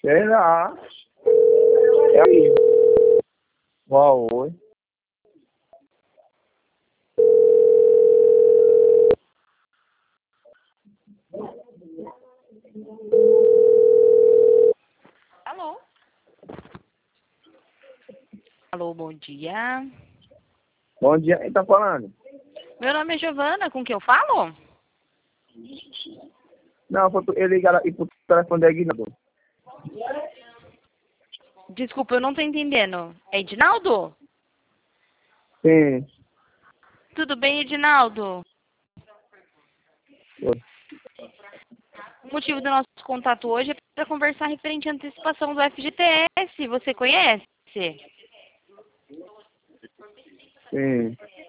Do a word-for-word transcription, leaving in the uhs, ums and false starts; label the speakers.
Speaker 1: Será? É aí. Uau, oi.
Speaker 2: Alô? Alô, bom dia.
Speaker 1: Bom dia, quem tá falando?
Speaker 2: Meu nome é Giovana, com quem eu falo?
Speaker 1: Não, foi pro- eu ligar aqui pro telefone da Aguinaldo.
Speaker 2: Desculpa, eu não tô entendendo. É Edinaldo?
Speaker 1: Sim.
Speaker 2: Tudo bem, Edinaldo?
Speaker 1: Oi.
Speaker 2: O motivo do nosso contato hoje é para conversar referente à antecipação do F G T S. Você conhece?
Speaker 1: Sim.